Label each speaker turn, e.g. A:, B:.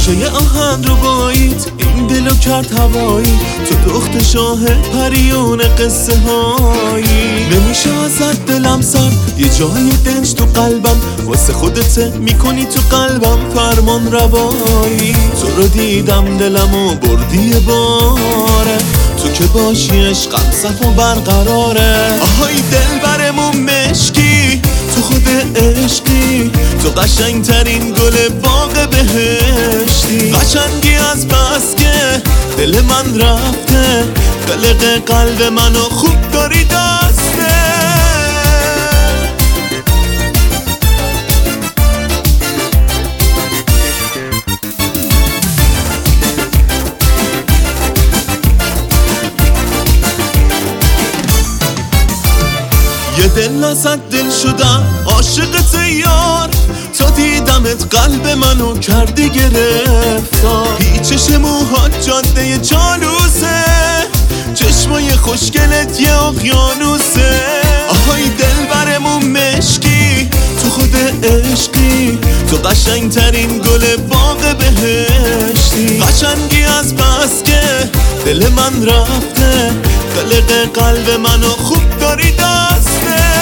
A: نقشه آهن رو بایید این دلو کرد هوایی، تو دخت شاه پریون قصه هایی. نمیشه ازت دلم سر، یه جای دنج تو قلبم، واسه خودت میکنی تو قلبم فرمان روایی. تو رو دیدم دلمو بردی باره، تو که باشی عشقم صفا برقراره. آهای دل برمون مشکی، تو خود عشقی، تو قشنگترین گل باغ بهشتی. قشنگی از بس که دل من رفته، قلق قلب منو خوب داری دسته. یه دل ازت دل شدم عاشقت یار، تا دیدمت قلب منو کردی گرفتار. پیچش موهات جاده جالوسه، چشمای خوشگلت یه اقیانوسه. آهای دل برمون مشکی، تو خود عشقی، تو قشنگترین گل باغ بهشتی. قشنگی از بس که دل من رفته، قلق قلب منو خوب داری دسته.